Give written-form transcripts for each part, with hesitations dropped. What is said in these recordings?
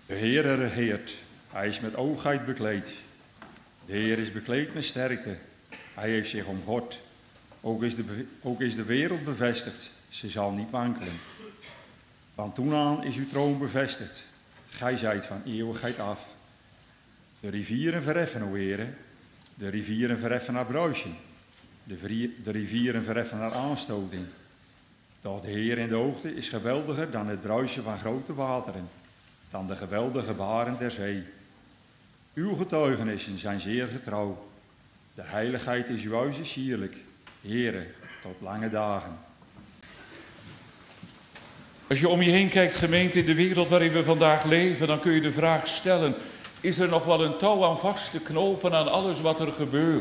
De Heere regeert, hij is met oogheid bekleed. De Heer is bekleed met sterkte, hij heeft zich omgord. Ook is de wereld bevestigd, ze zal niet wankelen. Want toen aan is uw troon bevestigd, gij zijt van eeuwigheid af. De rivieren verheffen, o Heere, de rivieren verheffen naar bruisen. De rivieren verheffen naar aanstoting. Doch de Heer in de hoogte is geweldiger dan het bruisen van grote wateren, dan de geweldige baren der zee. Uw getuigenissen zijn zeer getrouw. De heiligheid is uw huis is sierlijk. Heere, tot lange dagen. Als je om je heen kijkt, gemeente, in de wereld waarin we vandaag leven, dan kun je de vraag stellen: is er nog wel een touw aan vast te knopen aan alles wat er gebeurt?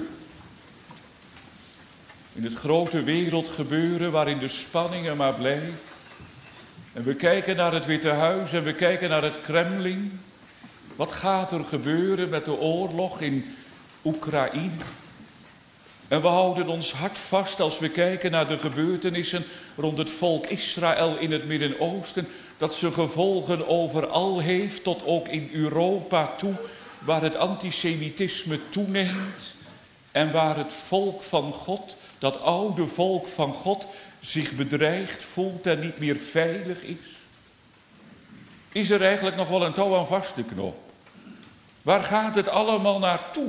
In het grote wereldgebeuren waarin de spanningen maar blijft. En we kijken naar het Witte Huis en we kijken naar het Kremlin. Wat gaat er gebeuren met de oorlog in Oekraïne? En we houden ons hart vast als we kijken naar de gebeurtenissen rond het volk Israël in het Midden-Oosten, dat ze gevolgen overal heeft, tot ook in Europa toe, waar het antisemitisme toeneemt en waar het volk van God, dat oude volk van God, zich bedreigd voelt en niet meer veilig is. Is er eigenlijk nog wel een touw aan vast te knopen? Waar gaat het allemaal naartoe?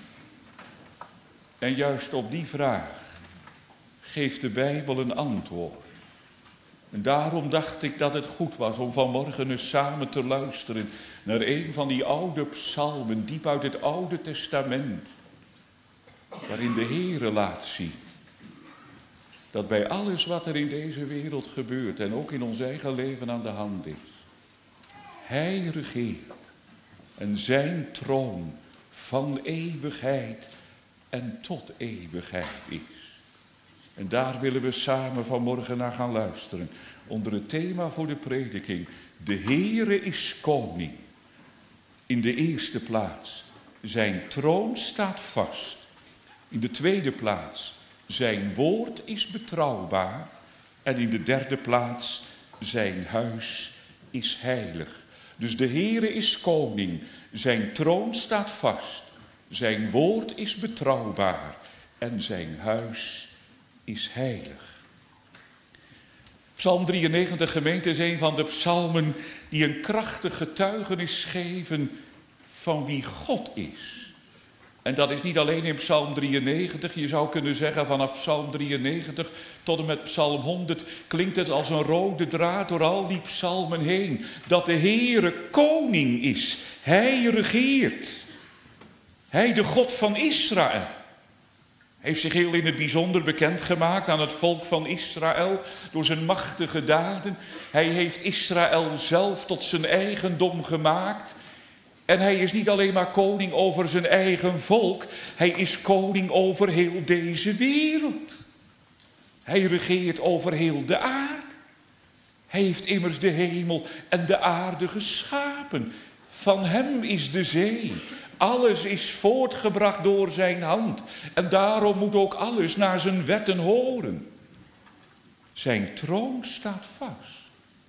En juist op die vraag geeft de Bijbel een antwoord. En daarom dacht ik dat het goed was om vanmorgen eens samen te luisteren naar een van die oude psalmen, diep uit het Oude Testament, waarin de Heere laat zien dat bij alles wat er in deze wereld gebeurt en ook in ons eigen leven aan de hand is, Hij regeert en zijn troon van eeuwigheid en tot eeuwigheid is. En daar willen we samen vanmorgen naar gaan luisteren. Onder het thema voor de prediking: de Heere is koning. In de eerste plaats, zijn troon staat vast. In de tweede plaats, zijn woord is betrouwbaar. En in de derde plaats, zijn huis is heilig. Dus de Heere is koning. Zijn troon staat vast. Zijn woord is betrouwbaar. En zijn huis is heilig. Psalm 93, gemeente, is een van de psalmen die een krachtig getuigenis geven van wie God is. En dat is niet alleen in Psalm 93. Je zou kunnen zeggen vanaf Psalm 93 tot en met Psalm 100 klinkt het als een rode draad door al die psalmen heen. Dat de Heere koning is. Hij regeert. Hij, de God van Israël, heeft zich heel in het bijzonder bekendgemaakt aan het volk van Israël door zijn machtige daden. Hij heeft Israël zelf tot zijn eigendom gemaakt. En hij is niet alleen maar koning over zijn eigen volk, hij is koning over heel deze wereld. Hij regeert over heel de aarde. Hij heeft immers de hemel en de aarde geschapen. Van hem is de zee. Alles is voortgebracht door zijn hand. En daarom moet ook alles naar zijn wetten horen. Zijn troon staat vast.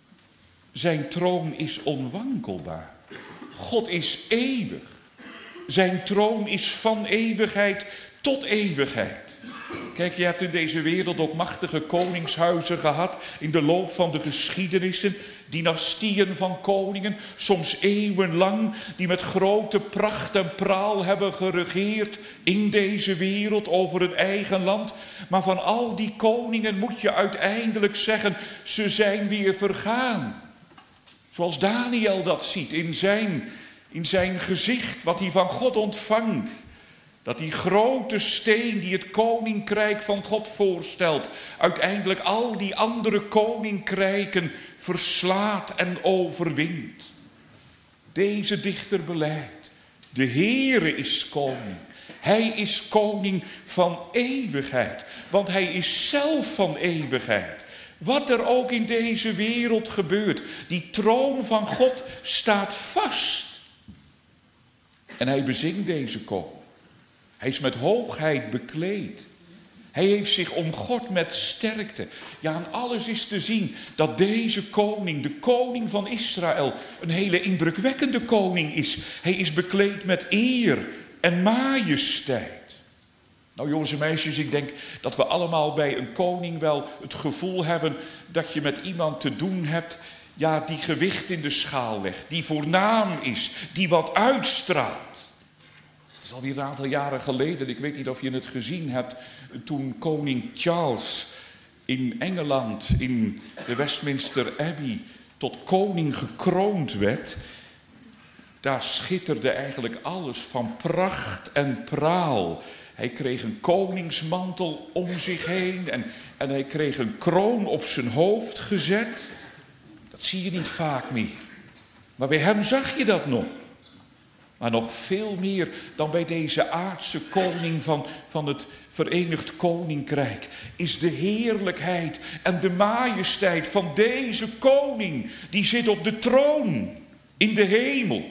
Zijn troon is onwankelbaar. God is eeuwig. Zijn troon is van eeuwigheid tot eeuwigheid. Kijk, je hebt in deze wereld ook machtige koningshuizen gehad in de loop van de geschiedenissen. Dynastieën van koningen, soms eeuwenlang, die met grote pracht en praal hebben geregeerd in deze wereld over hun eigen land. Maar van al die koningen moet je uiteindelijk zeggen, ze zijn weer vergaan. Zoals Daniel dat ziet in zijn gezicht, wat hij van God ontvangt. Dat die grote steen die het koninkrijk van God voorstelt, uiteindelijk al die andere koninkrijken verslaat en overwint. Deze dichter beleidt: de Heere is koning. Hij is koning van eeuwigheid, want hij is zelf van eeuwigheid. Wat er ook in deze wereld gebeurt, die troon van God staat vast. En hij bezingt deze koning. Hij is met hoogheid bekleed. Hij heeft zich omgord met sterkte. Ja, aan alles is te zien dat deze koning, de koning van Israël, een hele indrukwekkende koning is. Hij is bekleed met eer en majesteit. Nou jongens en meisjes, ik denk dat we allemaal bij een koning wel het gevoel hebben dat je met iemand te doen hebt, ja, die gewicht in de schaal legt, die voornaam is, die wat uitstraalt. Het is alweer een aantal jaren geleden, ik weet niet of je het gezien hebt, toen koning Charles in Engeland, in de Westminster Abbey, tot koning gekroond werd. Daar schitterde eigenlijk alles van pracht en praal. Hij kreeg een koningsmantel om zich heen en hij kreeg een kroon op zijn hoofd gezet. Dat zie je niet vaak meer. Maar bij hem zag je dat nog. Maar nog veel meer dan bij deze aardse koning van het Verenigd Koninkrijk is de heerlijkheid en de majesteit van deze koning. Die zit op de troon in de hemel.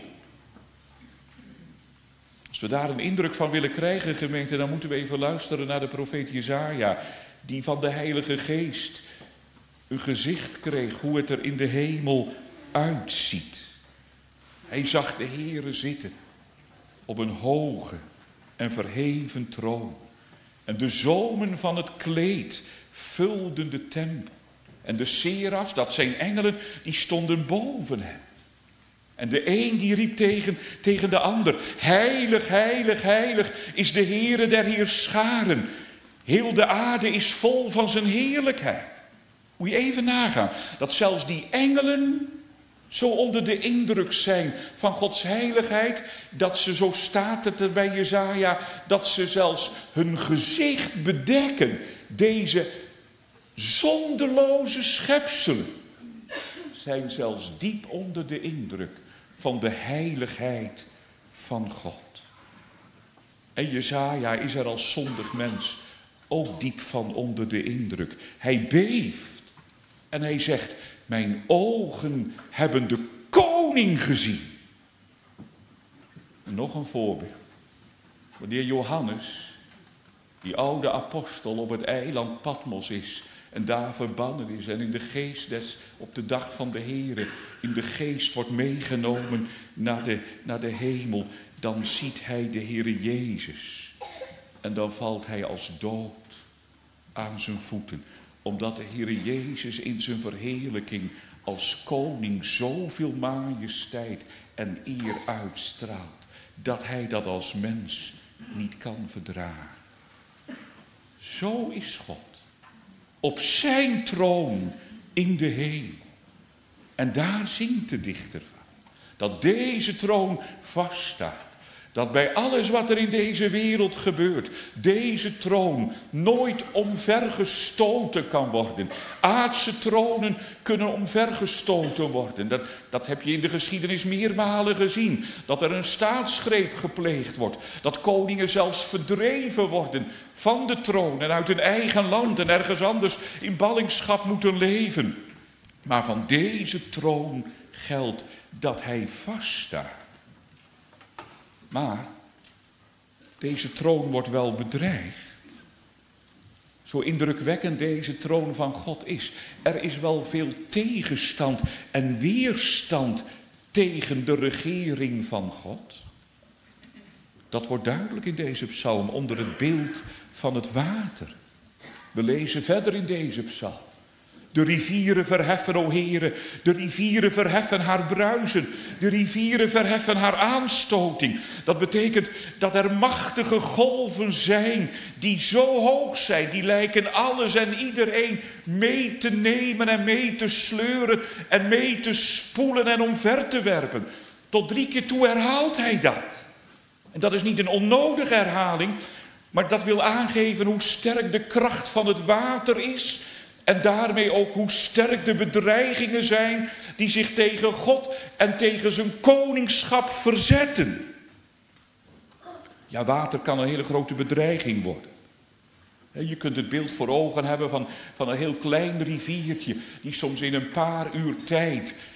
Als we daar een indruk van willen krijgen, gemeente, dan moeten we even luisteren naar de profeet Jesaja, die van de Heilige Geest een gezicht kreeg hoe het er in de hemel uitziet. Hij zag de Heere zitten op een hoge en verheven troon. En de zomen van het kleed vulden de tempel. En de serafs, dat zijn engelen, die stonden boven hem. En de een die riep tegen de ander: heilig, heilig, heilig is de Heere der heerscharen. Heel de aarde is vol van zijn heerlijkheid. Moet je even nagaan, dat zelfs die engelen zo onder de indruk zijn van Gods heiligheid, dat ze, zo staat het er bij Jesaja, dat ze zelfs hun gezicht bedekken. Deze zondeloze schepselen zijn zelfs diep onder de indruk van de heiligheid van God. En Jesaja is er als zondig mens ook diep van onder de indruk. Hij beeft en hij zegt: mijn ogen hebben de koning gezien. Nog een voorbeeld. Wanneer Johannes, die oude apostel, op het eiland Patmos is en daar verbannen is en in de geest op de dag van de Here in de geest wordt meegenomen naar de hemel, dan ziet hij de Heere Jezus. En dan valt hij als dood aan zijn voeten, omdat de Heere Jezus in zijn verheerlijking als koning zoveel majesteit en eer uitstraalt, dat hij dat als mens niet kan verdragen. Zo is God op zijn troon in de hemel. En daar zingt de dichter van, dat deze troon vaststaat. Dat bij alles wat er in deze wereld gebeurt, deze troon nooit omvergestoten kan worden. Aardse tronen kunnen omvergestoten worden. Dat heb je in de geschiedenis meermalen gezien. Dat er een staatsgreep gepleegd wordt. Dat koningen zelfs verdreven worden van de troon en uit hun eigen land en ergens anders in ballingschap moeten leven. Maar van deze troon geldt dat hij vaststaat. Maar deze troon wordt wel bedreigd. Zo indrukwekkend deze troon van God is. Er is wel veel tegenstand en weerstand tegen de regering van God. Dat wordt duidelijk in deze psalm onder het beeld van het water. We lezen verder in deze psalm. De rivieren verheffen, o Heere, de rivieren verheffen haar bruisen. De rivieren verheffen haar aanstoting. Dat betekent dat er machtige golven zijn die zo hoog zijn. Die lijken alles en iedereen mee te nemen en mee te sleuren en mee te spoelen en omver te werpen. Tot 3 keer toe herhaalt hij dat. En dat is niet een onnodige herhaling, maar dat wil aangeven hoe sterk de kracht van het water is. En daarmee ook hoe sterk de bedreigingen zijn die zich tegen God en tegen zijn koningschap verzetten. Ja, water kan een hele grote bedreiging worden. Je kunt het beeld voor ogen hebben van een heel klein riviertje die soms in een paar uur tijd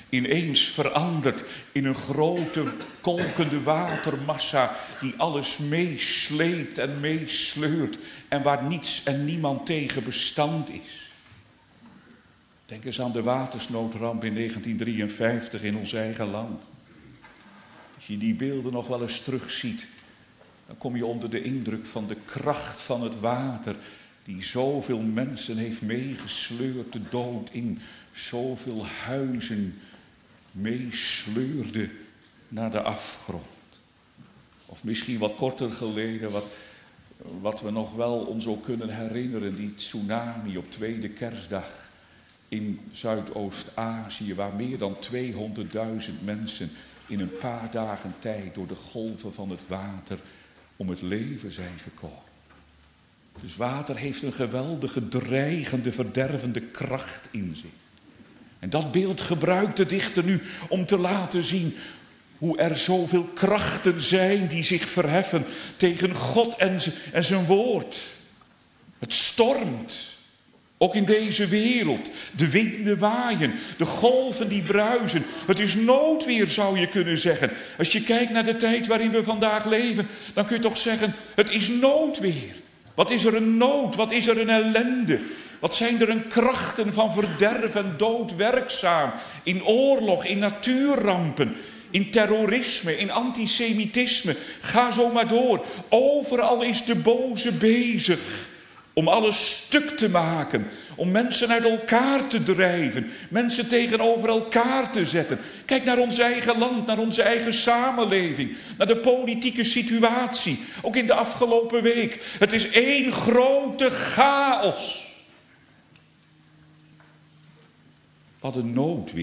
ineens verandert in een grote kolkende watermassa die alles meesleept en meesleurt en waar niets en niemand tegen bestand is. Denk eens aan de watersnoodramp in 1953 in ons eigen land. Als je die beelden nog wel eens terugziet, dan kom je onder de indruk van de kracht van het water die zoveel mensen heeft meegesleurd de dood in, zoveel huizen meesleurde naar de afgrond. Of misschien wat korter geleden, wat we nog wel ons ook kunnen herinneren, die tsunami op tweede kerstdag in Zuidoost-Azië, waar meer dan 200.000 mensen in een paar dagen tijd door de golven van het water om het leven zijn gekomen. Dus water heeft een geweldige, dreigende, verdervende kracht in zich. En dat beeld gebruikt de dichter nu om te laten zien hoe er zoveel krachten zijn die zich verheffen tegen God en zijn woord. Het stormt, ook in deze wereld. De winden waaien, de golven die bruisen. Het is noodweer, zou je kunnen zeggen. Als je kijkt naar de tijd waarin we vandaag leven, dan kun je toch zeggen, het is noodweer. Wat is er een nood, wat is er een ellende? Wat zijn er een krachten van verderf en dood werkzaam in oorlog, in natuurrampen, in terrorisme, in antisemitisme. Ga zo maar door. Overal is de boze bezig om alles stuk te maken, om mensen uit elkaar te drijven, mensen tegenover elkaar te zetten. Kijk naar ons eigen land, naar onze eigen samenleving, naar de politieke situatie, ook in de afgelopen week. Het is één grote chaos. Wat een noodweer.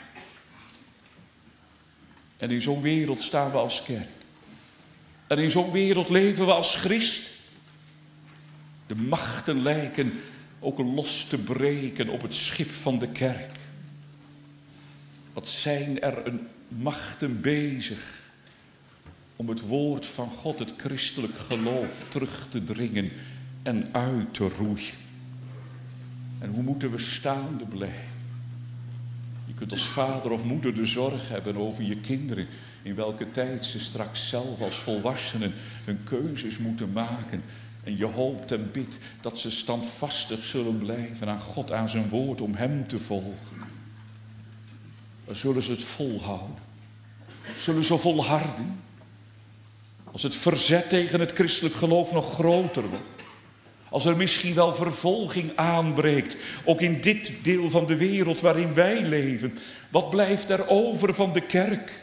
En in zo'n wereld staan we als kerk. En in zo'n wereld leven we als Christen. De machten lijken ook los te breken op het schip van de kerk. Wat zijn er een machten bezig om het woord van God, het christelijk geloof, terug te dringen en uit te roeien. En hoe moeten we staande blijven? Je kunt als vader of moeder de zorg hebben over je kinderen, in welke tijd ze straks zelf als volwassenen hun keuzes moeten maken. En je hoopt en bidt dat ze standvastig zullen blijven aan God, aan zijn woord, om hem te volgen. Dan zullen ze het volhouden. Zullen ze volharden. Als het verzet tegen het christelijk geloof nog groter wordt. Als er misschien wel vervolging aanbreekt, ook in dit deel van de wereld waarin wij leven. Wat blijft er over van de kerk?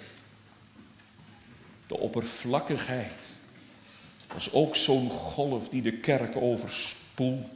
De oppervlakkigheid. Dat is ook zo'n golf die de kerk overspoelt.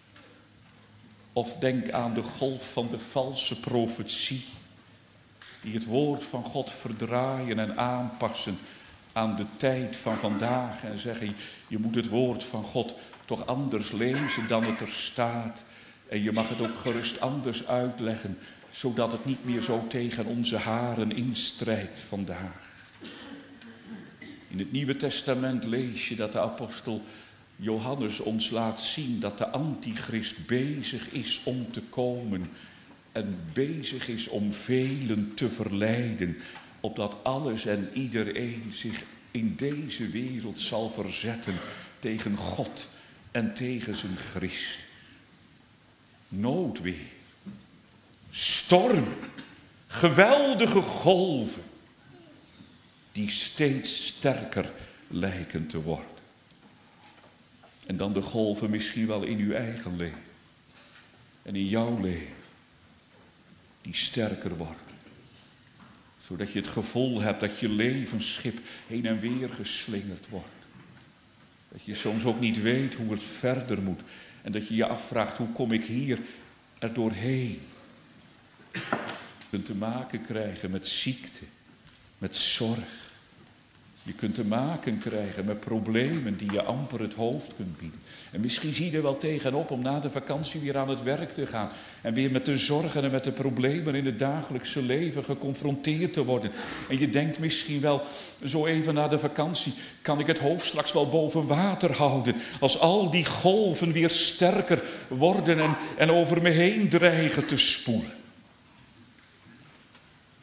Of denk aan de golf van de valse profetie. Die het woord van God verdraaien en aanpassen aan de tijd van vandaag. En zeggen, je moet het woord van God toch anders lezen dan het er staat. En je mag het ook gerust anders uitleggen, zodat het niet meer zo tegen onze haren instrijkt vandaag. In het Nieuwe Testament lees je dat de apostel Johannes ons laat zien dat de antichrist bezig is om te komen en bezig is om velen te verleiden, opdat alles en iedereen zich in deze wereld zal verzetten tegen God en tegen zijn Christus. Noodweer, storm, geweldige golven die steeds sterker lijken te worden. En dan de golven misschien wel in uw eigen leven en in jouw leven, die sterker worden. Zodat je het gevoel hebt dat je levensschip heen en weer geslingerd wordt. Dat je soms ook niet weet hoe het verder moet. En dat je je afvraagt, hoe kom ik hier er doorheen? Je kunt te maken krijgen met ziekte, met zorg. Je kunt te maken krijgen met problemen die je amper het hoofd kunt bieden. En misschien zie je er wel tegenop om na de vakantie weer aan het werk te gaan. En weer met de zorgen en met de problemen in het dagelijkse leven geconfronteerd te worden. En je denkt misschien wel, zo even na de vakantie, kan ik het hoofd straks wel boven water houden. Als al die golven weer sterker worden en over me heen dreigen te spoelen.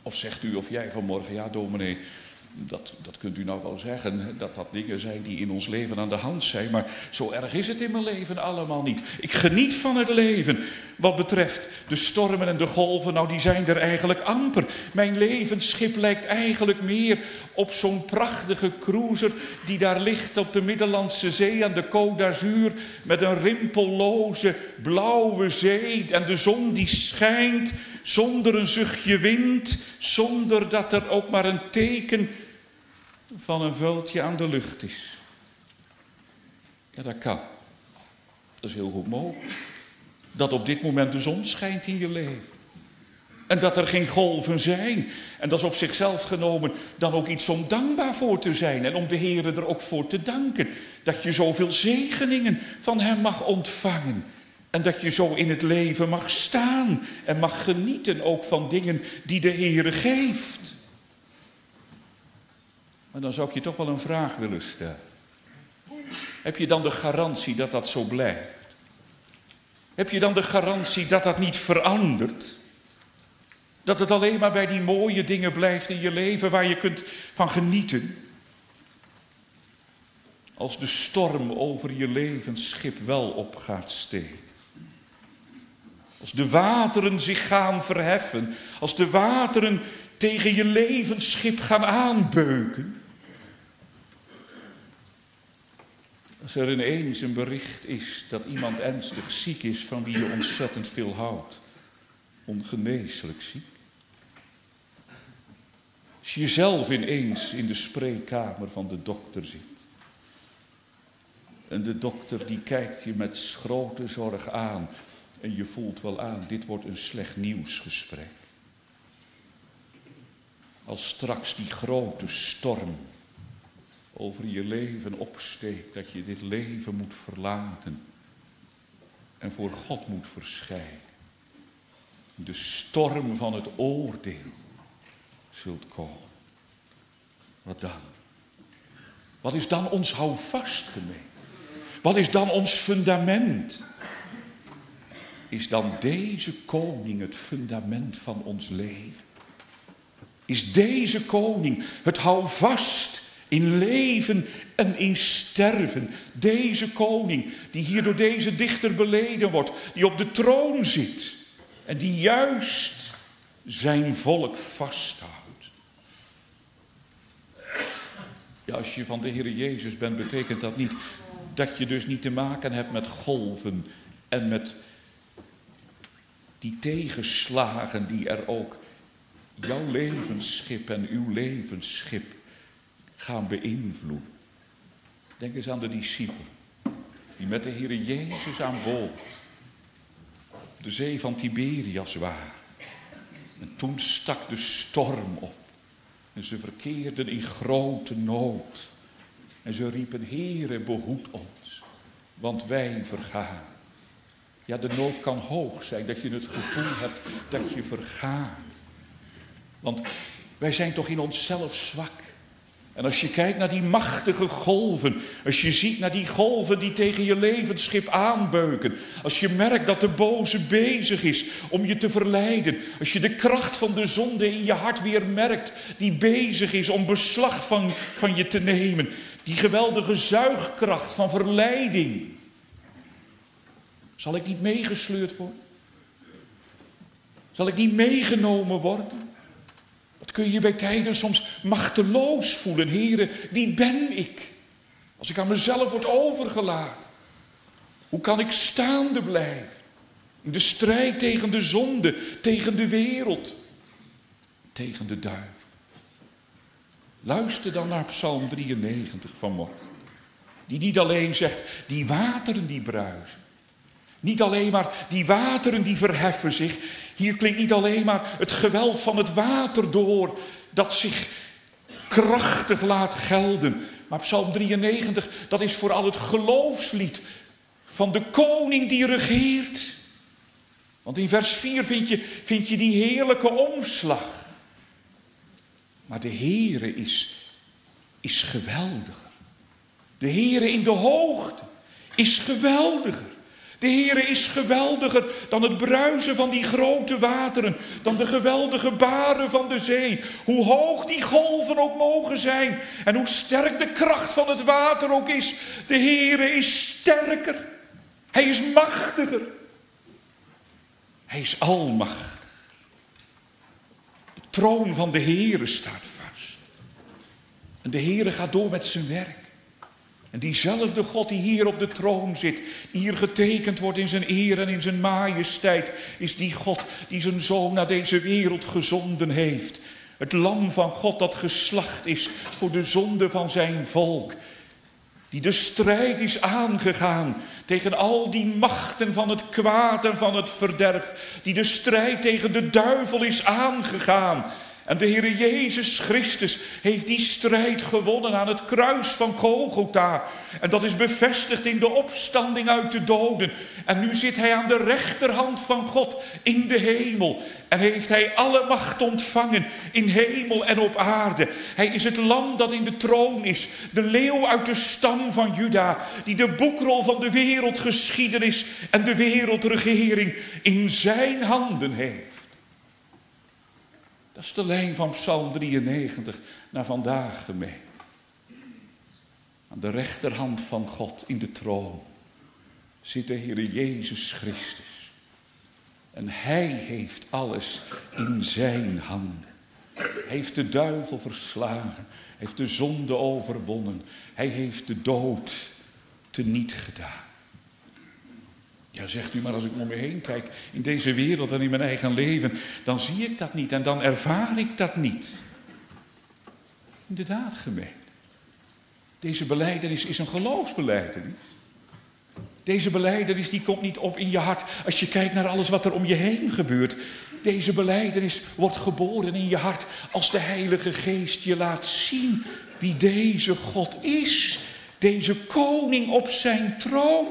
Of zegt u of jij vanmorgen, ja dominee, dat kunt u nou wel zeggen, dat dingen zijn die in ons leven aan de hand zijn. Maar zo erg is het in mijn leven allemaal niet. Ik geniet van het leven. Wat betreft de stormen en de golven, nou die zijn er eigenlijk amper. Mijn levensschip lijkt eigenlijk meer op zo'n prachtige cruiser die daar ligt op de Middellandse Zee aan de Côte d'Azur met een rimpelloze blauwe zee en de zon die schijnt zonder een zuchtje wind, zonder dat er ook maar een teken van een vuiltje aan de lucht is. Ja, dat kan. Dat is heel goed mogelijk. Dat op dit moment de zon schijnt in je leven. En dat er geen golven zijn. En dat is op zichzelf genomen dan ook iets om dankbaar voor te zijn. En om de Heer er ook voor te danken. Dat je zoveel zegeningen van Hem mag ontvangen. En dat je zo in het leven mag staan. En mag genieten ook van dingen die de Heer geeft. Maar dan zou ik je toch wel een vraag willen stellen. Heb je dan de garantie dat dat zo blijft? Heb je dan de garantie dat dat niet verandert? Dat het alleen maar bij die mooie dingen blijft in je leven waar je kunt van genieten? Als de storm over je levensschip wel op gaat steken. Als de wateren zich gaan verheffen. Als de wateren tegen je levensschip gaan aanbeuken. Als er ineens een bericht is dat iemand ernstig ziek is van wie je ontzettend veel houdt. Ongeneeslijk ziek. Als je zelf ineens in de spreekkamer van de dokter zit. En de dokter die kijkt je met grote zorg aan. En je voelt wel aan, dit wordt een slecht nieuwsgesprek. Als straks die grote storm over je leven opsteekt, dat je dit leven moet verlaten en voor God moet verschijnen. De storm van het oordeel zult komen. Wat dan? Wat is dan ons houvast, gemeente? Wat is dan ons fundament? Is dan deze koning het fundament van ons leven? Is deze koning het houvast in leven en in sterven? Deze koning die hier door deze dichter beleden wordt, die op de troon zit en die juist zijn volk vasthoudt. Ja, als je van de Heer Jezus bent, betekent dat niet dat je dus niet te maken hebt met golven en met die tegenslagen die er ook jouw levensschip en uw levensschip gaan beïnvloeden. Denk eens aan de discipelen die met de Heer Jezus aan boord de zee van Tiberias waren. En toen stak de storm op en ze verkeerden in grote nood. En ze riepen, Heere, behoed ons, want wij vergaan. Ja, de nood kan hoog zijn, dat je het gevoel hebt dat je vergaat. Want wij zijn toch in onszelf zwak. En als je kijkt naar die machtige golven, als je ziet naar die golven die tegen je levensschip aanbeuken, als je merkt dat de boze bezig is om je te verleiden, als je de kracht van de zonde in je hart weer merkt, die bezig is om beslag van je te nemen, die geweldige zuigkracht van verleiding. Zal ik niet meegesleurd worden? Zal ik niet meegenomen worden? Wat kun je bij tijden soms machteloos voelen. Heere, wie ben ik? Als ik aan mezelf word overgelaten. Hoe kan ik staande blijven? In de strijd tegen de zonde, tegen de wereld, tegen de duivel. Luister dan naar Psalm 93 vanmorgen. Die niet alleen zegt, die wateren die bruisen. Niet alleen maar die wateren die verheffen zich. Hier klinkt niet alleen maar het geweld van het water door dat zich krachtig laat gelden. Maar Psalm 93, dat is vooral het geloofslied van de koning die regeert. Want in vers 4 vind je die heerlijke omslag. Maar de Heere is geweldiger. De Heere in de hoogte is geweldiger. De Heere is geweldiger dan het bruisen van die grote wateren, dan de geweldige baren van de zee. Hoe hoog die golven ook mogen zijn en hoe sterk de kracht van het water ook is. De Heere is sterker. Hij is machtiger. Hij is almachtig. De troon van de Heere staat vast. En de Heere gaat door met zijn werk. En diezelfde God die hier op de troon zit, die hier getekend wordt in zijn eer en in zijn majesteit, is die God die zijn zoon naar deze wereld gezonden heeft. Het lam van God dat geslacht is voor de zonde van zijn volk. Die de strijd is aangegaan tegen al die machten van het kwaad en van het verderf. Die de strijd tegen de duivel is aangegaan. En de Heere Jezus Christus heeft die strijd gewonnen aan het kruis van Golgotha. En dat is bevestigd in de opstanding uit de doden. En nu zit hij aan de rechterhand van God in de hemel. En heeft hij alle macht ontvangen in hemel en op aarde. Hij is het lam dat in de troon is. De leeuw uit de stam van Juda. Die de boekrol van de wereldgeschiedenis en de wereldregering in zijn handen heeft. Dat is de lijn van Psalm 93 naar vandaag, gemeente. Aan de rechterhand van God in de troon zit de Heere Jezus Christus. En hij heeft alles in zijn handen. Hij heeft de duivel verslagen. Hij heeft de zonde overwonnen. Hij heeft de dood teniet gedaan. Ja, zegt u, maar als ik om me heen kijk in deze wereld en in mijn eigen leven, dan zie ik dat niet en dan ervaar ik dat niet. Inderdaad, gemeente. Deze belijdenis is een geloofsbelijdenis. Deze belijdenis die komt niet op in je hart als je kijkt naar alles wat er om je heen gebeurt. Deze belijdenis wordt geboren in je hart als de Heilige Geest je laat zien wie deze God is. Deze koning op zijn troon.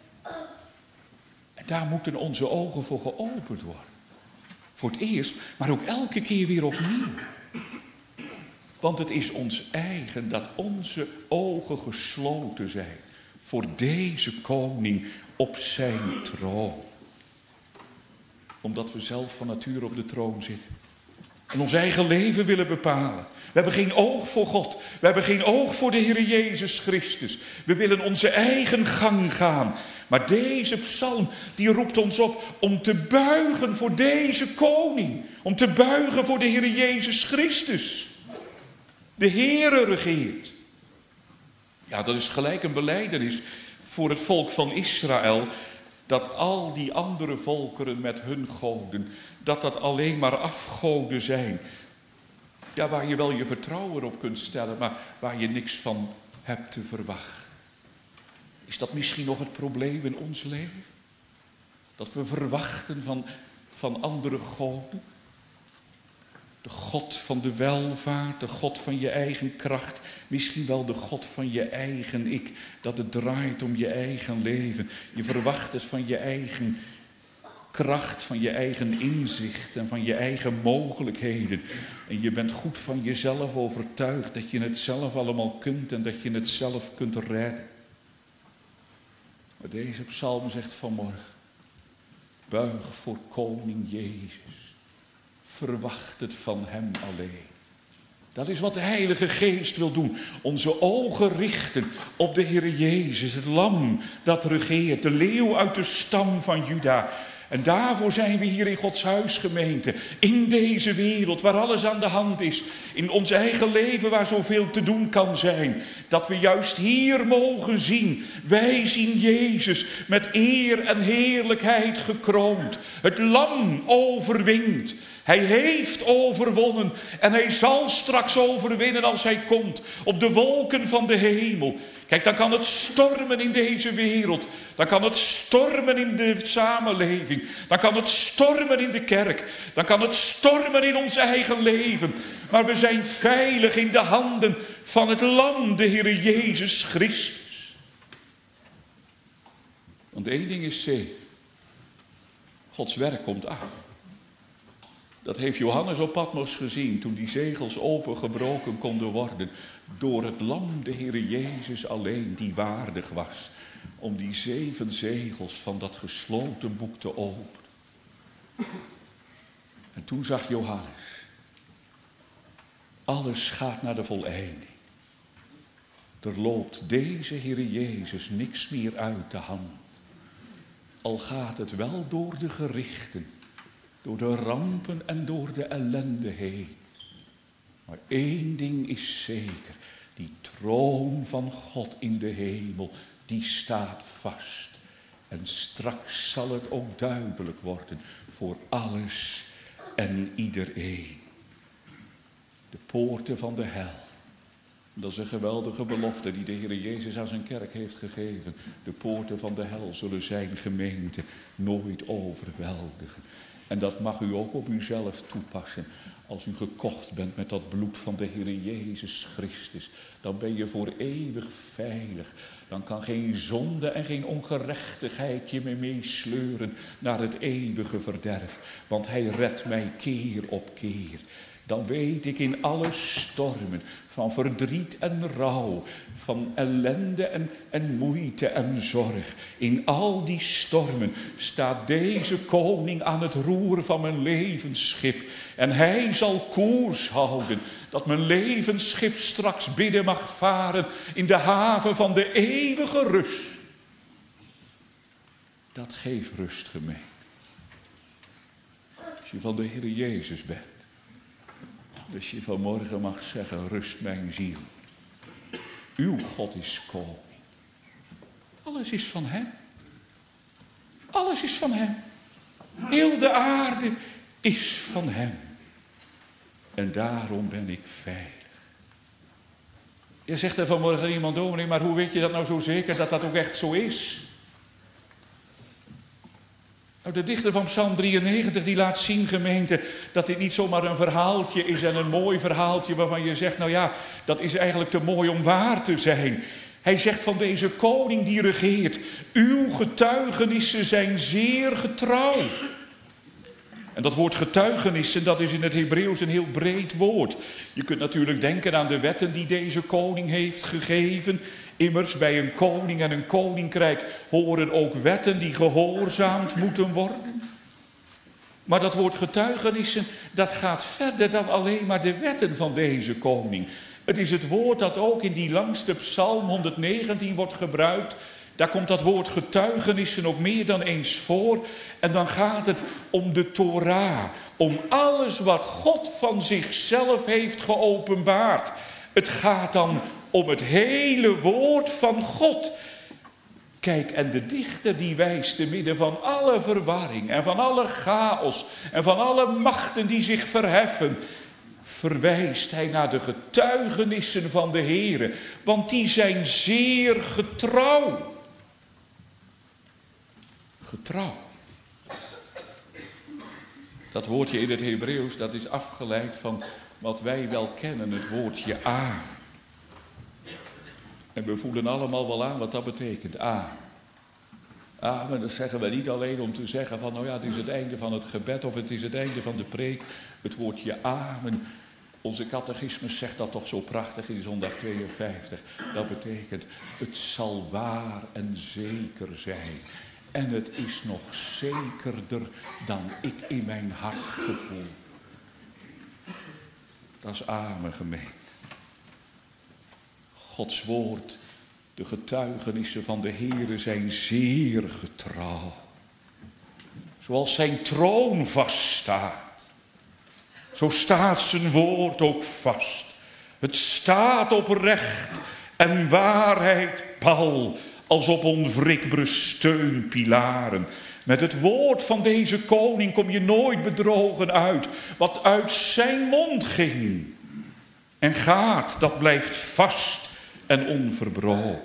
En daar moeten onze ogen voor geopend worden. Voor het eerst, maar ook elke keer weer opnieuw. Want het is ons eigen dat onze ogen gesloten zijn voor deze koning op zijn troon. Omdat we zelf van nature op de troon zitten. En ons eigen leven willen bepalen. We hebben geen oog voor God. We hebben geen oog voor de Heer Jezus Christus. We willen onze eigen gang gaan. Maar deze psalm die roept ons op om te buigen voor deze koning. Om te buigen voor de Heer Jezus Christus. De Heere regeert. Ja, dat is gelijk een belijdenis voor het volk van Israël. Dat al die andere volkeren met hun goden, dat alleen maar afgoden zijn. Ja, waar je wel je vertrouwen op kunt stellen, maar waar je niks van hebt te verwachten. Is dat misschien nog het probleem in ons leven? Dat we verwachten van andere goden? De God van de welvaart, de God van je eigen kracht, misschien wel de God van je eigen ik, dat het draait om je eigen leven. Je verwacht het van je eigen kracht, van je eigen inzicht en van je eigen mogelijkheden. En je bent goed van jezelf overtuigd dat je het zelf allemaal kunt en dat je het zelf kunt redden. Maar deze psalm zegt vanmorgen, buig voor koning Jezus. Verwacht het van hem alleen. Dat is wat de Heilige Geest wil doen. Onze ogen richten op de Heer Jezus, het lam dat regeert, de leeuw uit de stam van Juda. En daarvoor zijn we hier in Gods huisgemeente, in deze wereld waar alles aan de hand is, in ons eigen leven waar zoveel te doen kan zijn, dat we juist hier mogen zien. Wij zien Jezus met eer en heerlijkheid gekroond. Het lam overwint. Hij heeft overwonnen en hij zal straks overwinnen als hij komt op de wolken van de hemel. Kijk, dan kan het stormen in deze wereld. Dan kan het stormen in de samenleving. Dan kan het stormen in de kerk. Dan kan het stormen in ons eigen leven. Maar we zijn veilig in de handen van het lam, de Heer Jezus Christus. Want één ding is zeker. Gods werk komt af. Dat heeft Johannes op Patmos gezien toen die zegels opengebroken konden worden. Door het lam, de Heer Jezus alleen, die waardig was om die 7 zegels van dat gesloten boek te openen. En toen zag Johannes, alles gaat naar de voleinding. Er loopt deze Heere Jezus niks meer uit de hand. Al gaat het wel door de gerichten, door de rampen en door de ellende heen. Maar één ding is zeker, die troon van God in de hemel, die staat vast. En straks zal het ook duidelijk worden voor alles en iedereen. De poorten van de hel. Dat is een geweldige belofte die de Heer Jezus aan zijn kerk heeft gegeven. De poorten van de hel zullen zijn gemeente nooit overweldigen. En dat mag u ook op uzelf toepassen. Als u gekocht bent met dat bloed van de Heer Jezus Christus, dan ben je voor eeuwig veilig. Dan kan geen zonde en geen ongerechtigheid je meer meesleuren naar het eeuwige verderf. Want hij redt mij keer op keer. Dan weet ik in alle stormen van verdriet en rouw, van ellende en moeite en zorg. In al die stormen staat deze koning aan het roer van mijn levensschip. En hij zal koers houden, dat mijn levensschip straks binnen mag varen in de haven van de eeuwige rust. Dat geeft rust, gemeente. Als je van de Heer Jezus bent. Dus je vanmorgen mag zeggen, rust mijn ziel. Uw God is koning. Alles is van hem. Alles is van hem. Heel de aarde is van hem. En daarom ben ik veilig. Je zegt er vanmorgen iemand, dominee, maar hoe weet je dat nou zo zeker dat dat ook echt zo is? Nou, de dichter van Psalm 93 die laat zien, gemeente, dat dit niet zomaar een verhaaltje is en een mooi verhaaltje waarvan je zegt, nou ja, dat is eigenlijk te mooi om waar te zijn. Hij zegt van deze koning die regeert, uw getuigenissen zijn zeer getrouw. En dat woord getuigenissen, dat is in het Hebreeuws een heel breed woord. Je kunt natuurlijk denken aan de wetten die deze koning heeft gegeven. Immers, bij een koning en een koninkrijk horen ook wetten die gehoorzaamd moeten worden. Maar dat woord getuigenissen, dat gaat verder dan alleen maar de wetten van deze koning. Het is het woord dat ook in die langste Psalm 119 wordt gebruikt. Daar komt dat woord getuigenissen ook meer dan eens voor. En dan gaat het om de Torah. Om alles wat God van zichzelf heeft geopenbaard. Het gaat dan om het hele woord van God. Kijk, en de dichter die wijst te midden van alle verwarring en van alle chaos en van alle machten die zich verheffen, verwijst hij naar de getuigenissen van de Heere, want die zijn zeer getrouw. Getrouw. Dat woordje in het Hebreeuws, dat is afgeleid van wat wij wel kennen, het woordje aan. En we voelen allemaal wel aan wat dat betekent, amen. Amen, dat zeggen we niet alleen om te zeggen van, nou ja, het is het einde van het gebed of het is het einde van de preek. Het woordje amen, onze catechismus zegt dat toch zo prachtig in zondag 52. Dat betekent, het zal waar en zeker zijn. En het is nog zekerder dan ik in mijn hart gevoel. Dat is amen, gemeente. Gods woord, de getuigenissen van de Heere zijn zeer getrouw. Zoals zijn troon vaststaat, zo staat zijn woord ook vast. Het staat op recht en waarheid pal, als op onwrikbare steunpilaren. Met het woord van deze koning kom je nooit bedrogen uit. Wat uit zijn mond ging en gaat, dat blijft vast en onverbroken.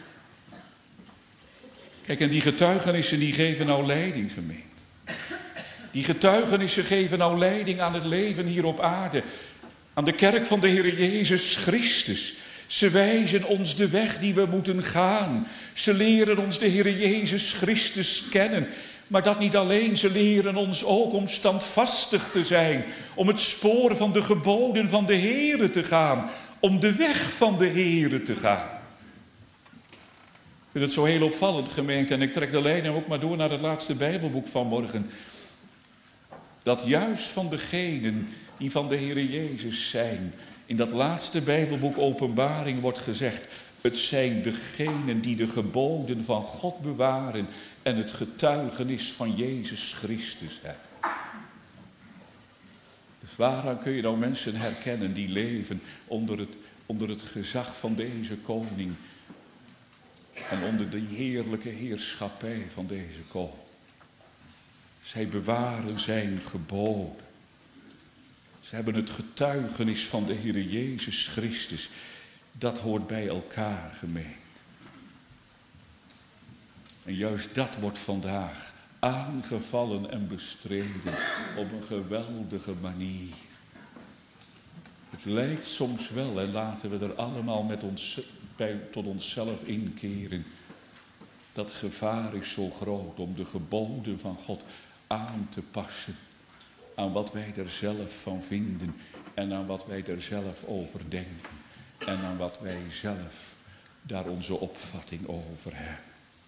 Kijk, en die getuigenissen die geven nou leiding, gemeente. Die getuigenissen geven nou leiding aan het leven hier op aarde. Aan de kerk van de Heer Jezus Christus. Ze wijzen ons de weg die we moeten gaan. Ze leren ons de Heer Jezus Christus kennen. Maar dat niet alleen, ze leren ons ook om standvastig te zijn. Om het spoor van de geboden van de Heere te gaan. Om de weg van de Heere te gaan. Ik vind het zo heel opvallend, gemeente, en ik trek de lijn ook maar door naar het laatste Bijbelboek van morgen. Dat juist van degenen die van de Heere Jezus zijn, in dat laatste Bijbelboek Openbaring wordt gezegd, het zijn degenen die de geboden van God bewaren en het getuigenis van Jezus Christus hebben. Dus waaraan kun je nou mensen herkennen die leven onder het gezag van deze koning en onder de heerlijke heerschappij van deze koning? Zij bewaren zijn geboden. Ze hebben het getuigenis van de Heere Jezus Christus. Dat hoort bij elkaar, gemeente. En juist dat wordt vandaag aangevallen en bestreden op een geweldige manier. Het lijkt soms wel, en laten we er allemaal tot onszelf inkeren. Dat gevaar is zo groot om de geboden van God aan te passen aan wat wij er zelf van vinden en aan wat wij er zelf over denken en aan wat wij zelf daar onze opvatting over hebben.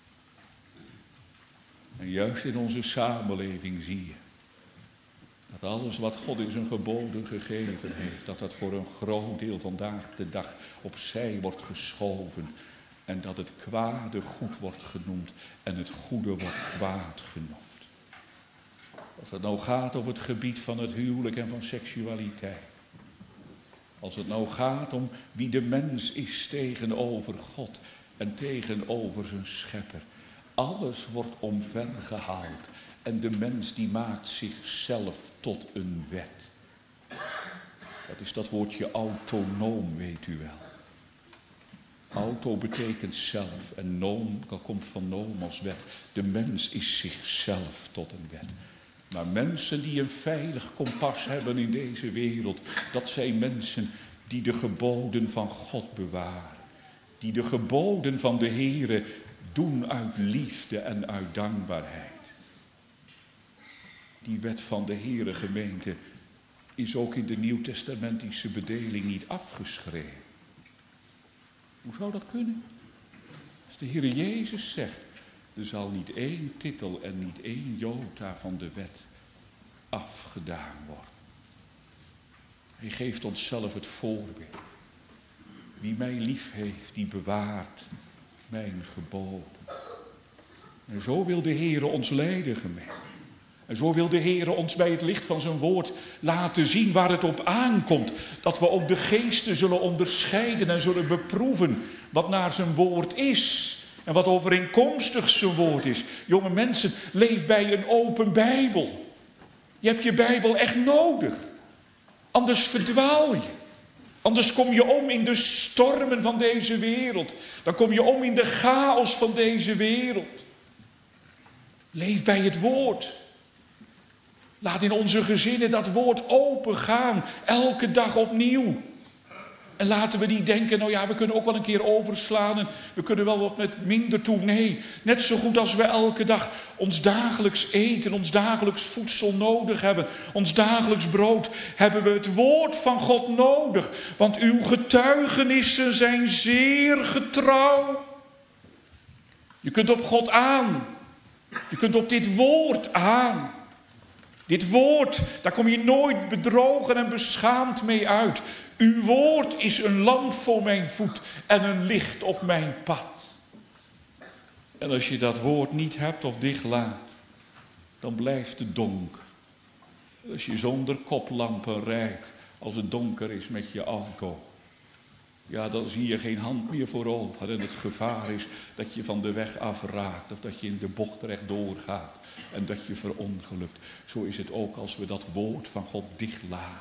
En juist in onze samenleving zie je dat alles wat God in zijn geboden gegeven heeft, dat voor een groot deel vandaag de dag opzij wordt geschoven en dat het kwade goed wordt genoemd en het goede wordt kwaad genoemd. Als het nou gaat op het gebied van het huwelijk en van seksualiteit. Als het nou gaat om wie de mens is tegenover God en tegenover zijn schepper. Alles wordt omvergehaald en de mens die maakt zichzelf tot een wet. Dat is dat woordje autonoom, weet u wel. Auto betekent zelf en noom, dat komt van noom als wet. De mens is zichzelf tot een wet. Maar mensen die een veilig kompas hebben in deze wereld, dat zijn mensen die de geboden van God bewaren. Die de geboden van de Heere doen uit liefde en uit dankbaarheid. Die wet van de Heere, gemeente, is ook in de nieuwtestamentische bedeling niet afgeschreven. Hoe zou dat kunnen? Als de Heere Jezus zegt, er zal niet één titel en niet één jota van de wet afgedaan worden. Hij geeft ons zelf het voorbeeld. Wie mij lief heeft, die bewaart mijn geboden. En zo wil de Heere ons leiden, gemeente. En zo wil de Heere ons bij het licht van zijn woord laten zien waar het op aankomt. Dat we ook de geesten zullen onderscheiden en zullen beproeven wat naar zijn woord is. En wat overeenkomstig zijn woord is. Jonge mensen, leef bij een open Bijbel. Je hebt je Bijbel echt nodig. Anders verdwaal je. Anders kom je om in de stormen van deze wereld. Dan kom je om in de chaos van deze wereld. Leef bij het woord. Laat in onze gezinnen dat woord open gaan. Elke dag opnieuw. En laten we niet denken, nou ja, we kunnen ook wel een keer overslaan en we kunnen wel wat met minder toe. Nee, net zo goed als we elke dag ons dagelijks eten, ons dagelijks voedsel nodig hebben, ons dagelijks brood, hebben we het woord van God nodig. Want uw getuigenissen zijn zeer getrouw. Je kunt op God aan. Je kunt op dit woord aan. Dit woord, daar kom je nooit bedrogen en beschaamd mee uit. Uw woord is een lamp voor mijn voet en een licht op mijn pad. En als je dat woord niet hebt of dicht laat, dan blijft het donker. Als je zonder koplampen rijdt, als het donker is met je auto, ja, dan zie je geen hand meer voor ogen. En het gevaar is dat je van de weg afraakt of dat je in de bocht rechtdoor gaat en dat je verongelukt. Zo is het ook als we dat woord van God dicht laten.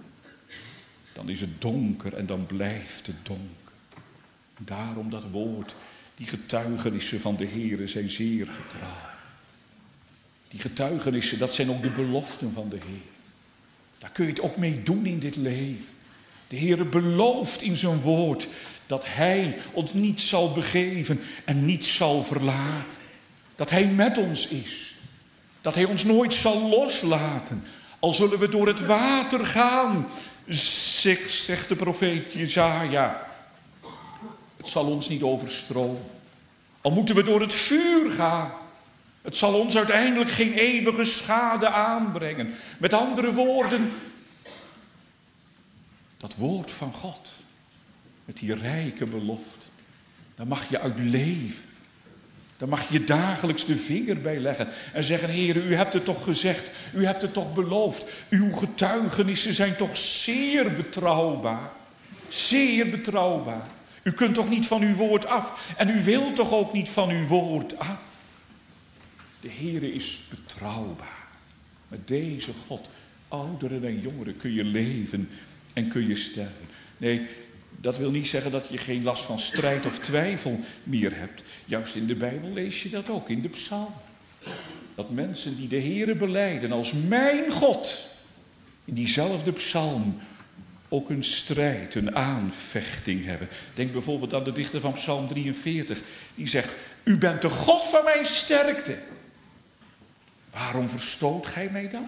Dan is het donker en dan blijft het donker. Daarom dat woord, die getuigenissen van de Heere zijn zeer getrouw. Die getuigenissen, dat zijn ook de beloften van de Heer. Daar kun je het ook mee doen in dit leven. De Heere belooft in zijn woord dat Hij ons niet zal begeven en niet zal verlaten. Dat Hij met ons is. Dat Hij ons nooit zal loslaten. Al zullen we door het water gaan, zegt de profeet Jesaja. Het zal ons niet overstromen. Al moeten we door het vuur gaan. Het zal ons uiteindelijk geen eeuwige schade aanbrengen. Met andere woorden, dat woord van God, met die rijke belofte, daar mag je uit leven. Daar mag je dagelijks de vinger bij leggen en zeggen, Heer, u hebt het toch gezegd, u hebt het toch beloofd. Uw getuigenissen zijn toch zeer betrouwbaar. Zeer betrouwbaar. U kunt toch niet van uw woord af en u wilt toch ook niet van uw woord af. De Heer is betrouwbaar. Met deze God, ouderen en jongeren, kun je leven en kun je sterven. Nee, dat wil niet zeggen dat je geen last van strijd of twijfel meer hebt. Juist in de Bijbel lees je dat ook, in de psalm. Dat mensen die de Heere belijden als mijn God, in diezelfde psalm ook een strijd, een aanvechting hebben. Denk bijvoorbeeld aan de dichter van Psalm 43. Die zegt, u bent de God van mijn sterkte. Waarom verstoot gij mij dan?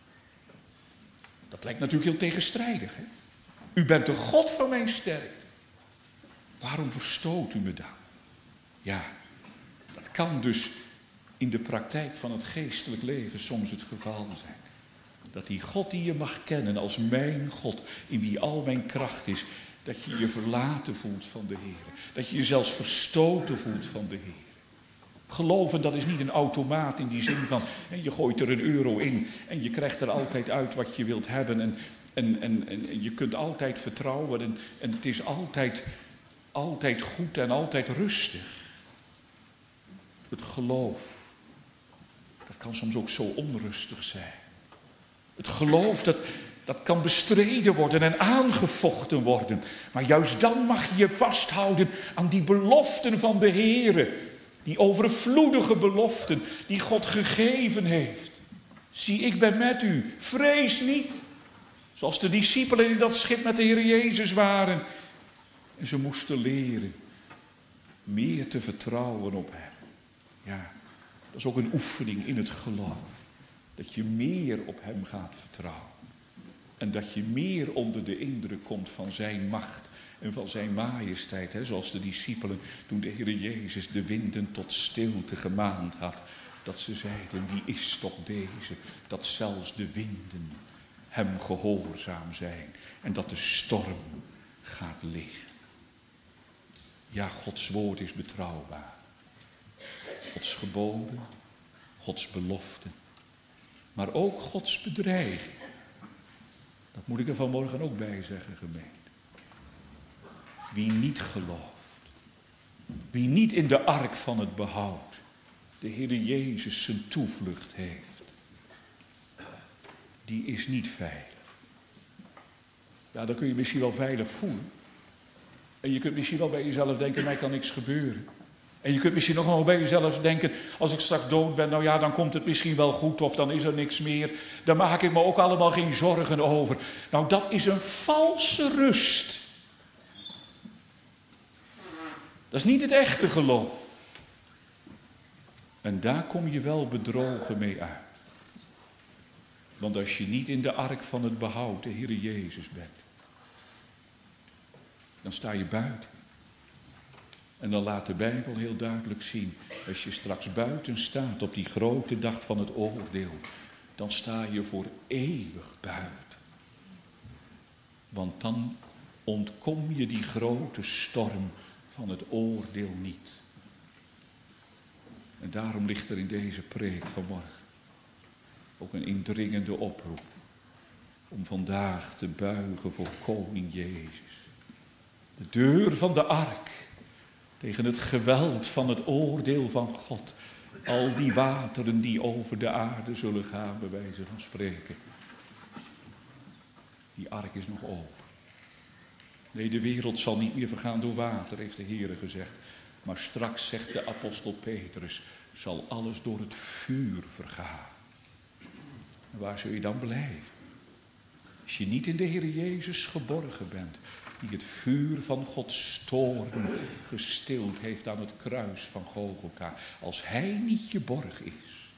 Dat lijkt natuurlijk heel tegenstrijdig, hè? U bent de God van mijn sterkte. Waarom verstoot u me dan? Ja, dat kan dus in de praktijk van het geestelijk leven soms het geval zijn. Dat die God die je mag kennen als mijn God, in wie al mijn kracht is, dat je je verlaten voelt van de Heer. Dat je je zelfs verstoten voelt van de Heer. Geloven, dat is niet een automaat in die zin van, je gooit er €1 in en je krijgt er altijd uit wat je wilt hebben. En je kunt altijd vertrouwen en het is altijd goed en altijd rustig. Het geloof, dat kan soms ook zo onrustig zijn. Het geloof, dat kan bestreden worden en aangevochten worden. Maar juist dan mag je je vasthouden aan die beloften van de Heere. Die overvloedige beloften die God gegeven heeft. Zie, ik ben met u, vrees niet. Zoals de discipelen in dat schip met de Heer Jezus waren. En ze moesten leren meer te vertrouwen op Hem. Ja, dat is ook een oefening in het geloof. Dat je meer op Hem gaat vertrouwen. En dat je meer onder de indruk komt van Zijn macht en van Zijn majesteit. Hè? Zoals de discipelen toen de Heer Jezus de winden tot stilte gemaand had. Dat ze zeiden, wie is toch deze, dat zelfs de winden Hem gehoorzaam zijn. En dat de storm gaat liggen. Ja, Gods woord is betrouwbaar. Gods geboden, Gods beloften. Maar ook Gods bedreiging. Dat moet ik er vanmorgen ook bij zeggen, gemeente. Wie niet gelooft, wie niet in de ark van het behoud de Heer Jezus zijn toevlucht heeft, die is niet veilig. Ja, dan kun je misschien wel veilig voelen. En je kunt misschien wel bij jezelf denken, mij kan niks gebeuren. En je kunt misschien nog wel bij jezelf denken, als ik straks dood ben, nou ja, dan komt het misschien wel goed of dan is er niks meer. Daar maak ik me ook allemaal geen zorgen over. Nou, dat is een valse rust. Dat is niet het echte geloof. En daar kom je wel bedrogen mee uit. Want als je niet in de ark van het behoud, de Heer Jezus bent, dan sta je buiten. En dan laat de Bijbel heel duidelijk zien, als je straks buiten staat op die grote dag van het oordeel, dan sta je voor eeuwig buiten. Want dan ontkom je die grote storm van het oordeel niet. En daarom ligt er in deze preek vanmorgen ook een indringende oproep om vandaag te buigen voor Koning Jezus. De deur van de ark tegen het geweld van het oordeel van God. Al die wateren die over de aarde zullen gaan, bij wijze van spreken. Die ark is nog open. Nee, de wereld zal niet meer vergaan door water, heeft de Heer gezegd. Maar straks, zegt de apostel Petrus, zal alles door het vuur vergaan. En waar zul je dan blijven? Als je niet in de Heer Jezus geborgen bent, die het vuur van Gods toorn gestild heeft aan het kruis van Golgotha. Als Hij niet je borg is,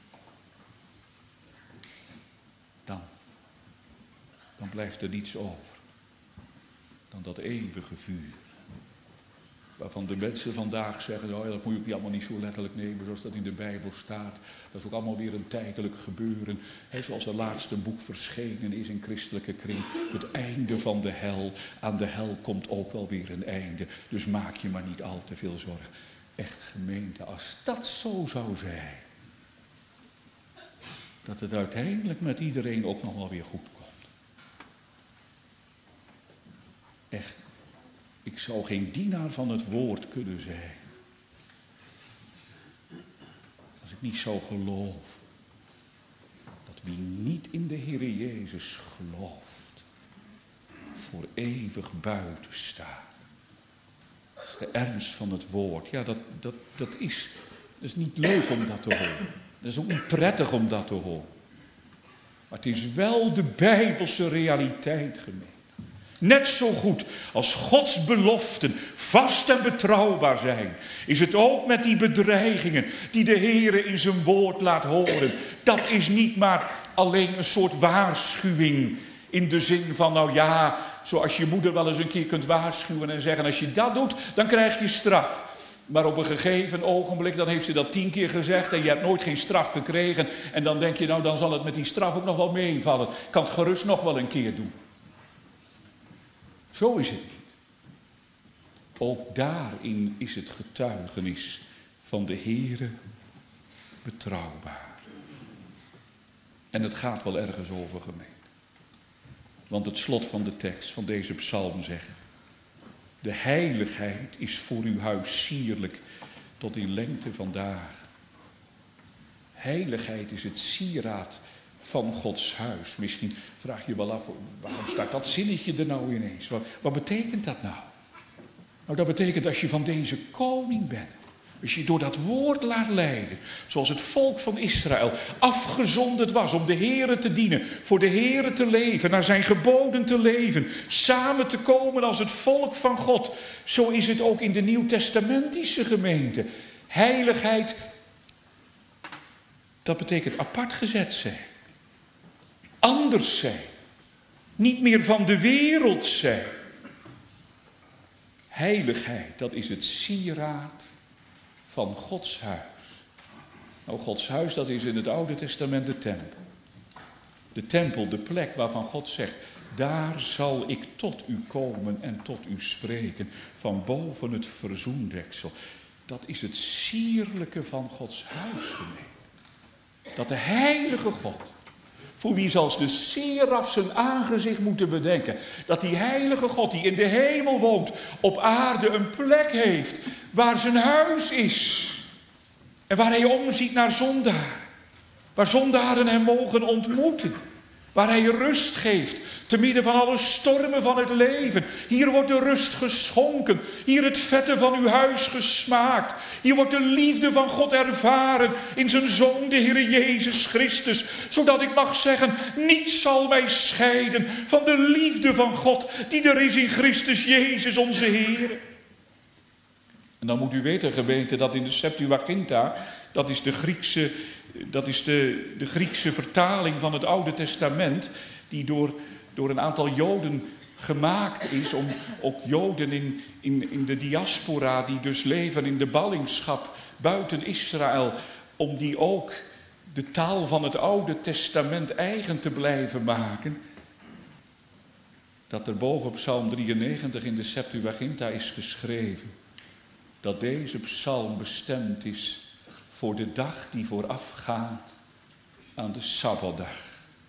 dan blijft er niets over dan dat eeuwige vuur. Waarvan de mensen vandaag zeggen, oh ja, dat moet je ook allemaal niet zo letterlijk nemen zoals dat in de Bijbel staat. Dat is ook allemaal weer een tijdelijk gebeuren. He, zoals er laatst een boek verschenen is in christelijke kring. Het einde van de hel. Aan de hel komt ook wel weer een einde. Dus maak je maar niet al te veel zorgen. Echt gemeente, als dat zo zou zijn. Dat het uiteindelijk met iedereen ook nog wel weer goed komt. Echt. Ik zou geen dienaar van het woord kunnen zijn. Als ik niet zou geloven. Dat wie niet in de Heere Jezus gelooft. Voor eeuwig buiten staat. Dat is de ernst van het woord. Ja, dat is niet leuk om dat te horen. Dat is ook niet prettig om dat te horen. Maar het is wel de Bijbelse realiteit, gemeente. Net zo goed als Gods beloften vast en betrouwbaar zijn, is het ook met die bedreigingen die de Heere in zijn woord laat horen. Dat is niet maar alleen een soort waarschuwing in de zin van, nou ja, zoals je moeder wel eens een keer kunt waarschuwen en zeggen, als je dat doet, dan krijg je straf. Maar op een gegeven ogenblik, dan heeft ze dat 10 keer gezegd en je hebt nooit geen straf gekregen. En dan denk je, nou dan zal het met die straf ook nog wel meevallen. Ik kan het gerust nog wel een keer doen. Zo is het niet. Ook daarin is het getuigenis van de Heere betrouwbaar. En het gaat wel ergens over, gemeente. Want het slot van de tekst van deze psalm zegt: de heiligheid is voor uw huis sierlijk tot in lengte van dagen. Heiligheid is het sieraad van Gods huis. Misschien vraag je wel af, waarom staat dat zinnetje er nou ineens? Wat betekent dat nou? Nou, dat betekent als je van deze koning bent. Als je door dat woord laat leiden. Zoals het volk van Israël afgezonderd was om de Heere te dienen. Voor de Heere te leven, naar zijn geboden te leven. Samen te komen als het volk van God. Zo is het ook in de Nieuwtestamentische gemeente. Heiligheid, dat betekent apart gezet zijn. Anders zijn. Niet meer van de wereld zijn. Heiligheid, dat is het sieraad van Gods huis. Nou, Gods huis, dat is in het Oude Testament de tempel. De tempel, de plek waarvan God zegt: daar zal ik tot u komen en tot u spreken. Van boven het verzoendeksel. Dat is het sierlijke van Gods huis, gemeente. Dat de heilige God, voor wie zelfs de seraf zijn aangezicht moeten bedenken, dat die heilige God die in de hemel woont, op aarde een plek heeft waar zijn huis is. En waar hij omziet naar zondaren. Waar zondaren hem mogen ontmoeten. Waar hij rust geeft te midden van alle stormen van het leven. Hier wordt de rust geschonken. Hier het vette van uw huis gesmaakt. Hier wordt de liefde van God ervaren in zijn Zoon, de Heer Jezus Christus. Zodat ik mag zeggen, niets zal mij scheiden van de liefde van God die er is in Christus Jezus onze Heer. En dan moet u weten, gemeente, dat in de Septuaginta, dat is de Griekse vertaling van het Oude Testament, die door een aantal Joden gemaakt is, om ook Joden in de diaspora, die dus leven in de ballingschap buiten Israël, om die ook de taal van het Oude Testament eigen te blijven maken. Dat er boven Psalm 93 in de Septuaginta is geschreven dat deze psalm bestemd is voor de dag die voorafgaat aan de Sabbatdag.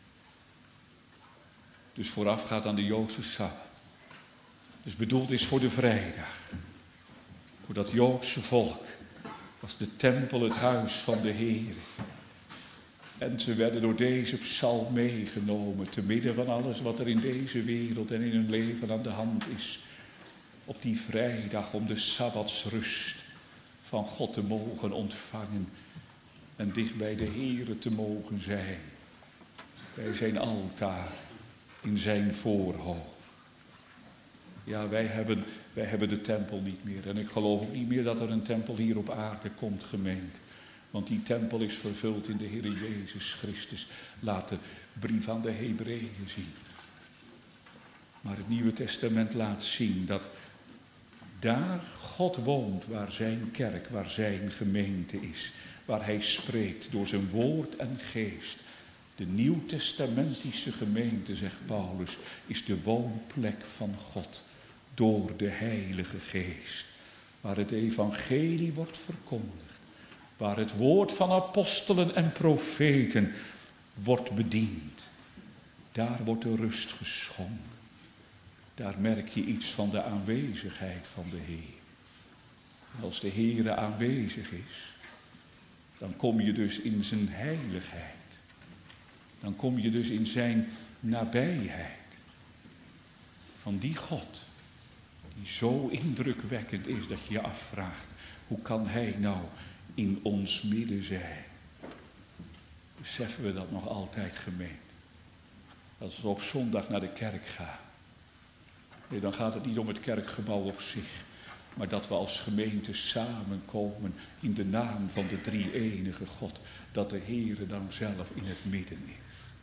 Dus voorafgaat aan de Joodse Sabbat. Dus bedoeld is voor de vrijdag. Voor dat Joodse volk was de tempel het huis van de Heer. En ze werden door deze psalm meegenomen, te midden van alles wat er in deze wereld en in hun leven aan de hand is. Op die vrijdag om de Sabbatsrust van God te mogen ontvangen en dicht bij de Heere te mogen zijn. Bij zijn altaar, in zijn voorhoofd. Ja, wij hebben de tempel niet meer. En ik geloof ook niet meer dat er een tempel hier op aarde komt, gemeente. Want die tempel is vervuld in de Heer Jezus Christus. Laat de brief aan de Hebreeën zien. Maar het Nieuwe Testament laat zien dat Daar God woont, waar zijn kerk, waar zijn gemeente is. Waar hij spreekt door zijn woord en geest. De nieuwtestamentische gemeente, zegt Paulus, is de woonplek van God. Door de Heilige Geest. Waar het evangelie wordt verkondigd. Waar het woord van apostelen en profeten wordt bediend. Daar wordt de rust geschonken. Daar merk je iets van de aanwezigheid van de Heer. En als de Heer aanwezig is, dan kom je dus in zijn heiligheid. Dan kom je dus in zijn nabijheid. Van die God, die zo indrukwekkend is dat je je afvraagt, hoe kan hij nou in ons midden zijn? Beseffen we dat nog altijd, gemeente? Als we op zondag naar de kerk gaan. Nee, dan gaat het niet om het kerkgebouw op zich. Maar dat we als gemeente samenkomen in de naam van de drie-enige God. Dat de Heere dan zelf in het midden is.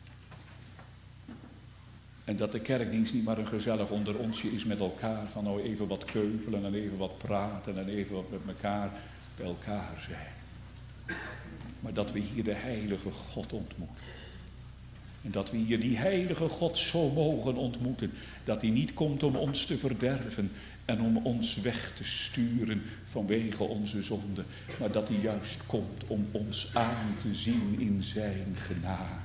En dat de kerkdienst niet maar een gezellig onder onsje is met elkaar. Van nou even wat keuvelen en even wat praten en even wat met elkaar bij elkaar zijn. Maar dat we hier de heilige God ontmoeten. En dat we hier die heilige God zo mogen ontmoeten. Dat hij niet komt om ons te verderven en om ons weg te sturen vanwege onze zonde. Maar dat hij juist komt om ons aan te zien in zijn genade.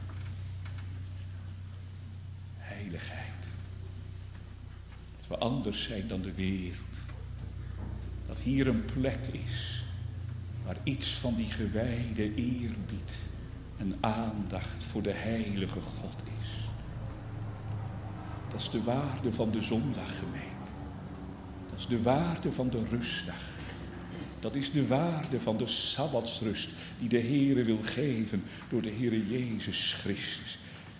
Heiligheid. Dat we anders zijn dan de wereld. Dat hier een plek is waar iets van die gewijde eerbied en aandacht voor de heilige God is. Dat is de waarde van de zondaggemeente. Dat is de waarde van de rustdag. Dat is de waarde van de sabbatsrust die de Heere wil geven door de Heere Jezus Christus.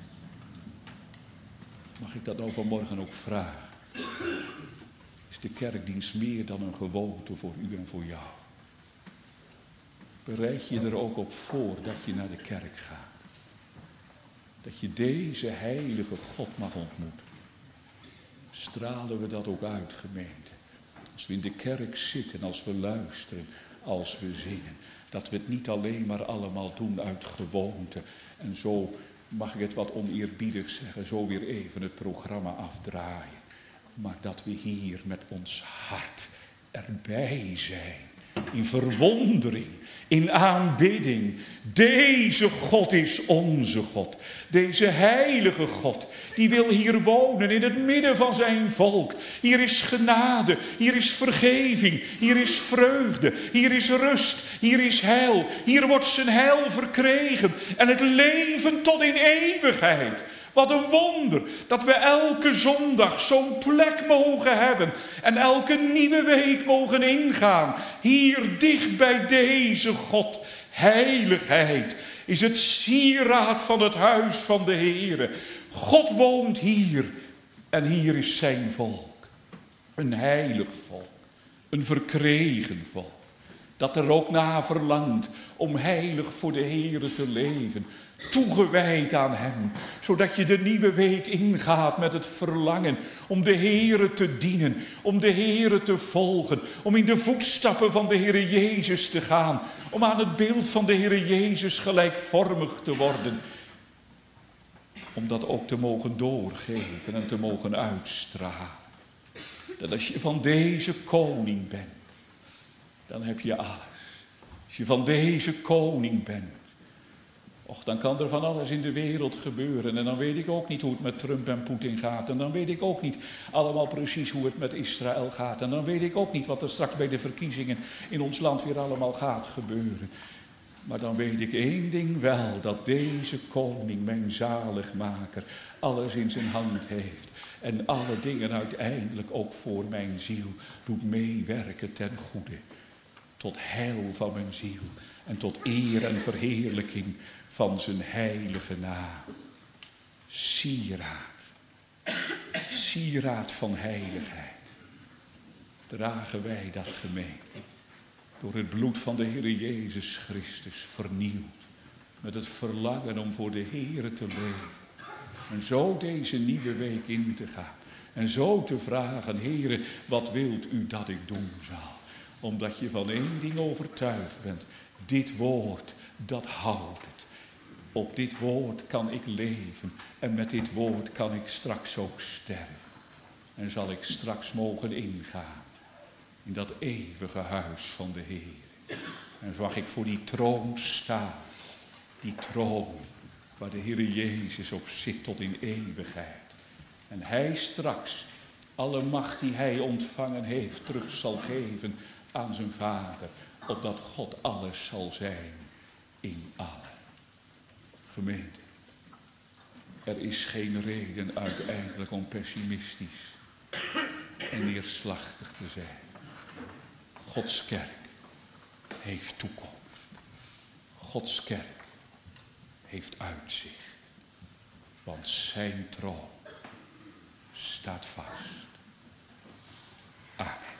Mag ik dat nou vanmorgen ook vragen? Is de kerkdienst meer dan een gewoonte voor u en voor jou? Bereid je er ook op voor dat je naar de kerk gaat. Dat je deze heilige God mag ontmoeten. Stralen we dat ook uit, gemeente. Als we in de kerk zitten, als we luisteren, als we zingen. Dat we het niet alleen maar allemaal doen uit gewoonte. En zo, mag ik het wat oneerbiedig zeggen, zo weer even het programma afdraaien. Maar dat we hier met ons hart erbij zijn. In verwondering, in aanbidding. Deze God is onze God. Deze heilige God, die wil hier wonen in het midden van zijn volk. Hier is genade, hier is vergeving, hier is vreugde, hier is rust, hier is heil. Hier wordt zijn heil verkregen en het leven tot in eeuwigheid. Wat een wonder dat we elke zondag zo'n plek mogen hebben en elke nieuwe week mogen ingaan. Hier dicht bij deze God. Heiligheid is het sieraad van het huis van de Heere. God woont hier en hier is zijn volk. Een heilig volk, een verkregen volk. Dat er ook naar verlangt om heilig voor de Heere te leven. Toegewijd aan hem, zodat je de nieuwe week ingaat met het verlangen om de Heere te dienen, om de Heere te volgen, om in de voetstappen van de Heere Jezus te gaan, om aan het beeld van de Heere Jezus gelijkvormig te worden, om dat ook te mogen doorgeven en te mogen uitstralen. Dat als je van deze koning bent, dan heb je alles. Als je van deze koning bent, och, dan kan er van alles in de wereld gebeuren. En dan weet ik ook niet hoe het met Trump en Poetin gaat. En dan weet ik ook niet allemaal precies hoe het met Israël gaat. En dan weet ik ook niet wat er straks bij de verkiezingen in ons land weer allemaal gaat gebeuren. Maar dan weet ik één ding wel, dat deze koning, mijn zaligmaker, alles in zijn hand heeft. En alle dingen uiteindelijk ook voor mijn ziel doet meewerken ten goede. Tot heil van mijn ziel en tot eer en verheerlijking van zijn heilige naam. Sieraad. Sieraad van heiligheid. Dragen wij dat gemeente. Door het bloed van de Heer Jezus Christus vernieuwd. Met het verlangen om voor de Heere te leven. En zo deze nieuwe week in te gaan. En zo te vragen, Heere, wat wilt u dat ik doen zal? Omdat je van één ding overtuigd bent. Dit woord, dat houdt het. Op dit woord kan ik leven. En met dit woord kan ik straks ook sterven. En zal ik straks mogen ingaan in dat eeuwige huis van de Heer. En zo mag ik voor die troon staan. Die troon waar de Heer Jezus op zit tot in eeuwigheid. En hij straks alle macht die hij ontvangen heeft terug zal geven aan zijn Vader. Opdat God alles zal zijn in allen. Gemeente, er is geen reden uiteindelijk om pessimistisch en neerslachtig te zijn. Gods kerk heeft toekomst. Gods kerk heeft uitzicht. Want zijn troon staat vast. Amen.